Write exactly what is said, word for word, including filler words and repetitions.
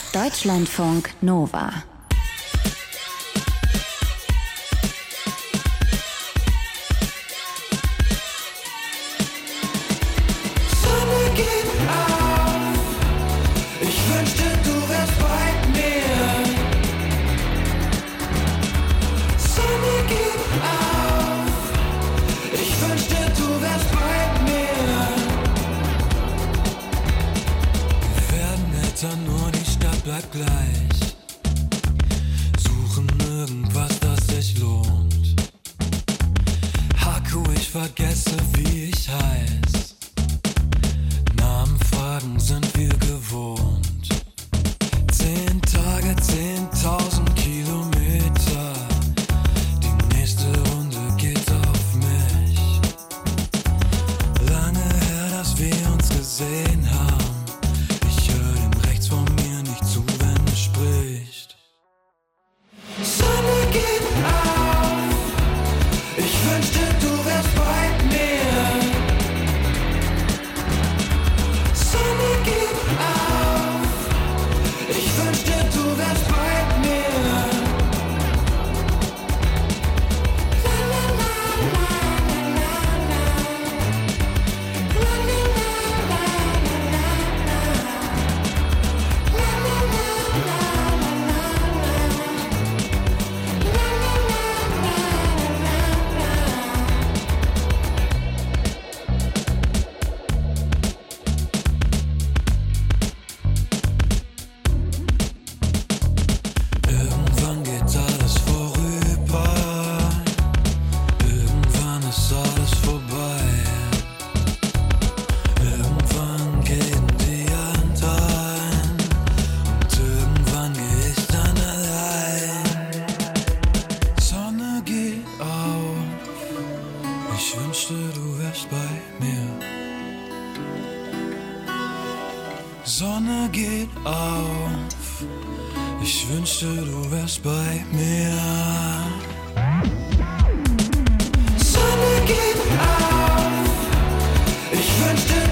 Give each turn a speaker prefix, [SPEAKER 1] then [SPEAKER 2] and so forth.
[SPEAKER 1] Deutschlandfunk Nova.
[SPEAKER 2] Sonne geht auf, ich wünschte, du wärst bei mir. Sonne geht auf, ich wünschte, du wärst bei mir. Wir werden älter, nur die Stadt bleibt gleich. Suchen irgendwas, das sich lohnt. Haku, ich vergesse, wie ich heiß. Namen fragen sind wir gewohnt. Zehn Tage, zehntausend Kilometer. Die nächste Runde geht auf mich. Lange her, dass wir uns gesehen haben. Ich höre dem rechts von mir nicht zu, wenn er spricht. Sonne geht auf, ich wünschte, du wärst bei mir. Sonne geht auf, ich wünschte, du wärst bei mir. La la la la la la la. La la la la la la. La la la la la la. La la Irgendwann geht alles vorüber. Irgendwann ist alles vorbei. Irgendwann gehen die anderen und irgendwann geh ich dann allein. Sonne geht auf, ich wünschte, du wärst bei mir. Sonne geht auf, ich wünschte, du wärst bei mir. Sonne geht auf, ich wünschte,